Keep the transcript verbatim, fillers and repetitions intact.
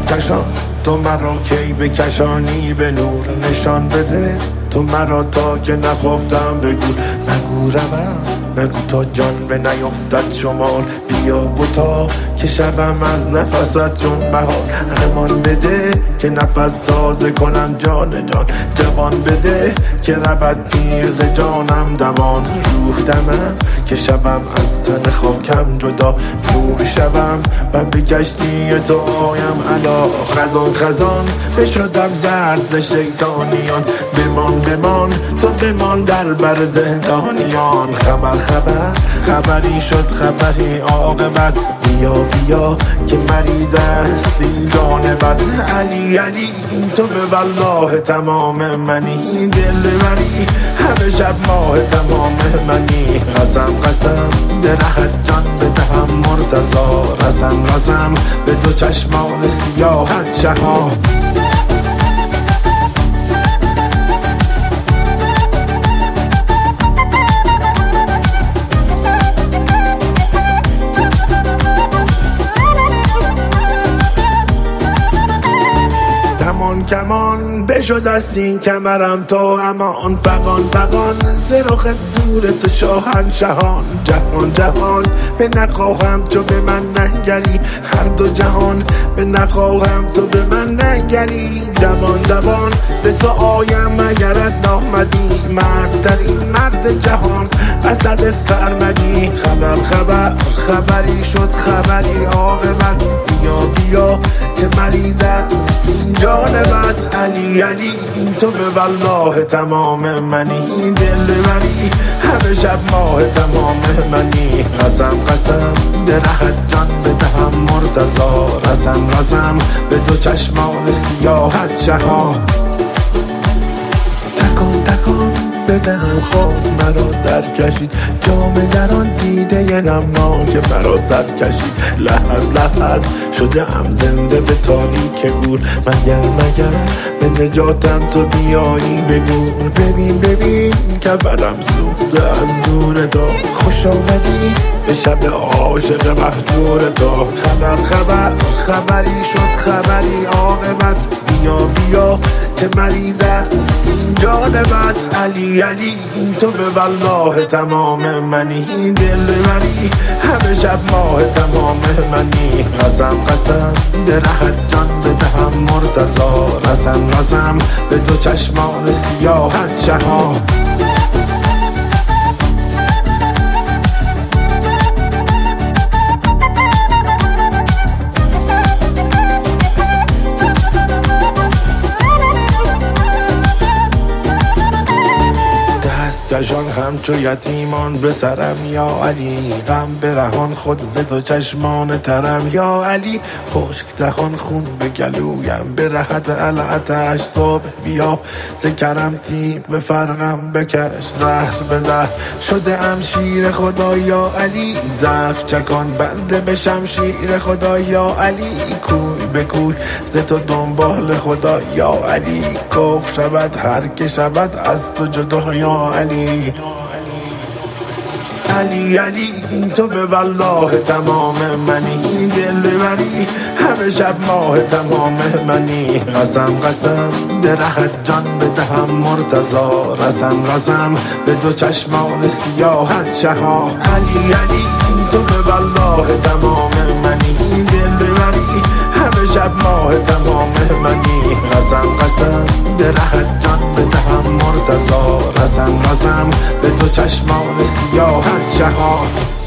کشان تو مرا کی بکشانی به نور نشان بده تو مرا تا که نخفتم بگو نگورم نگو تا جان به نیفتد شمال بیا بوتا که شبم از نفست چون بهار امان بده که نفس تازه کنم جان جان جوان بده که ربط پیر ز جانم دوان روح دمم که شبم از تن خاکم جدا روح شبم و به کشتی تو آیم علا خزان خزان بشدم زرد ز شیطانیان بمان بمان تو بمان در بر زندانیان خبر خبر خبری شد خبری عاقبت بیا بیا که مریض است این جان بد علی علی تو به والله تمام منی دل بری همه شب ماه تمام منی قسم قسم درهت جان بدهم مرتضا رسم رسم به دو چشمان سیاحت شها کمان بشد است این کمرم تو امان فقان فقان زرخ دور تو شاهنشهان جهان جهان به نخواهم تو به من ننگری هر دو جهان به نخواهم تو به من ننگری دوان دوان به تو آیم اگرت نامدی مرد در این مرد جهان اسد سرمدی خبر خبر خبری شد خبری عاقبت بیا بیا که مریض است این جان بد علی علی تو به والله تمام منی دل بری همه شب ماه تمام منی قسم قسم درهت جان بدهم مرتضا رسم رسم به دو چشمان سیاحت شها تکان تکان بدهم خواب مرا در کشید جام در آن دیده نمناک مرا سر کشید لحد لحد شده ام زنده به تاریک گور مگر مگر به نجاتم تو بیایی بگو ببین ببین کفرم سوخته از دور تو خوش آمدی به شب عاشق مهجور تو خبر خبر خبری شد خبری عاقبت بیا بیا که مریض است این جان بد علی علی تو به والله تمام منی دل بری همه شب ماه تمام منی قسم قسم درهت جان بدهم مرتضا رسم رسم به دو چشمان سیاحت شها کشان همچو یتیمان به سرم یا علی غم برهان خود ز دو چشمان ترم یا علی خشک دهان خون به گلویم به رهت العتش صبح بیا ز کرم تیغ به فرقم بکش زهر به زهر شده ام شیر خدا یا علی زخم چکان بنده به شمشیر خدا یا علی کوی به کوی ز تو دنبال خدا یا علی کف شود هر که شود از تو جدا یا علی علی علی تو به والله تمام منی دل بری همه شب ماه تمام منی قسم قسم درهت جان بدهم مرتضا رسم رسم به دو چشمان سیاحت شها علی علی تو به والله تمام منی دل بری همه شب ماه تمام منی قسم قسم درهت جان بدهم مرتضا رسم رسم به دو چشمان سیاحت شها